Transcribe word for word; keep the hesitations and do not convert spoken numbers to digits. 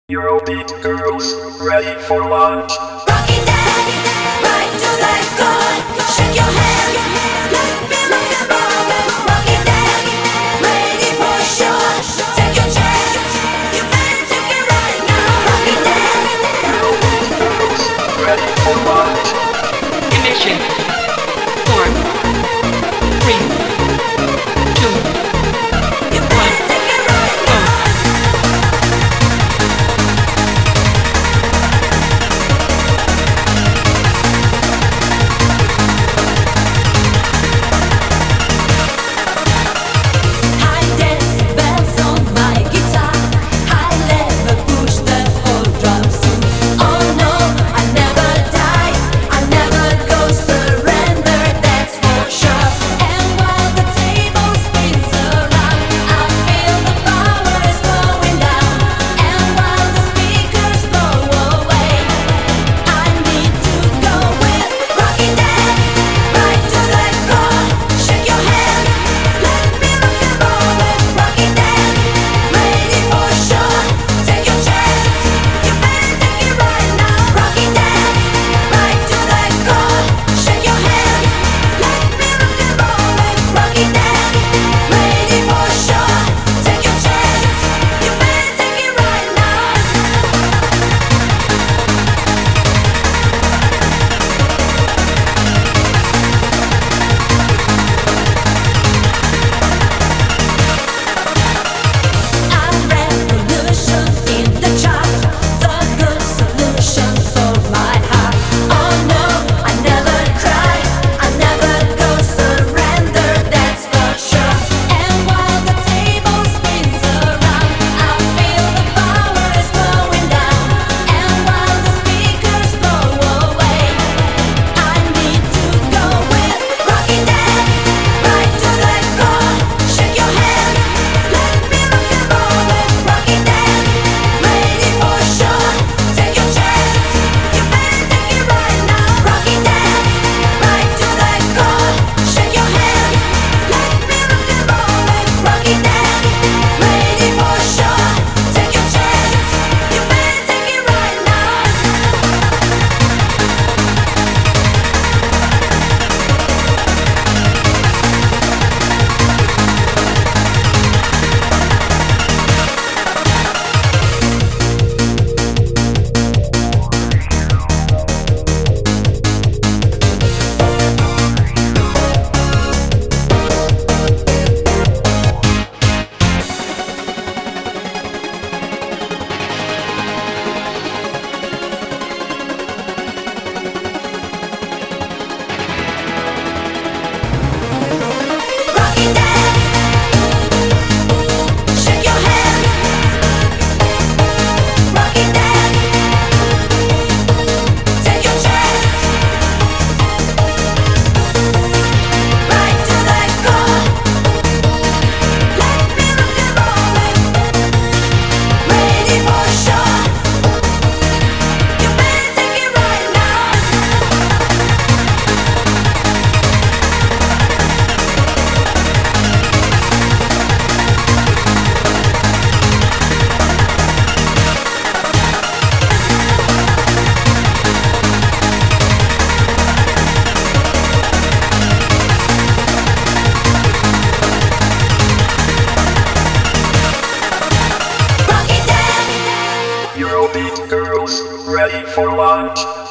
Eurobeat girls, ready for launch. Rock it down, right to the core. Shake your hands, let me rock and roll. Rock it down, ready for sure. Take your chance, you better take it right now. Rock it down. Eurobeat girls, ready for launch. Ignition. Four, three, two, You better take it right go. now. High decibels on my guitar. High level push the whole drums too. Oh no, I never die. I never go surrender. That's for sure. And while the table spins around, I feel the power is flowing down. And while the speakers blow away, I need to go with rock it down, right to the core. Shake your hands, let me rock and roll it. Rock it down, ready for sure. Take your chance, you better take it right now. Rock it down, right to the core. Shake your hands, let me rock and roll it. Rock it down, ready for sure. Take your chance, you better take it right now. A revolution in the chart, the good solution for my heart. Oh no, I never cry, I never go surrender. That's for sure. And while the table spins around, I feel the power is flowing down. And while the speakers blow away, I need to go with rock it down, right to the core. Shake your hands, let me rock and roll it. Rock it down, ready for sure. Take your chance, you better take it right now. Rock it down, right to the core. Shake your hands, let me rock and roll it. Rock it down, ready for sure. Take your chance, you better take it right now. Rock it down, shake your hands. Rock it down, take your chance. Right to the core, let me rock and roll it. Ready for sure, you better take it right now. Rock it down. Eurobeat girls, ready for launch.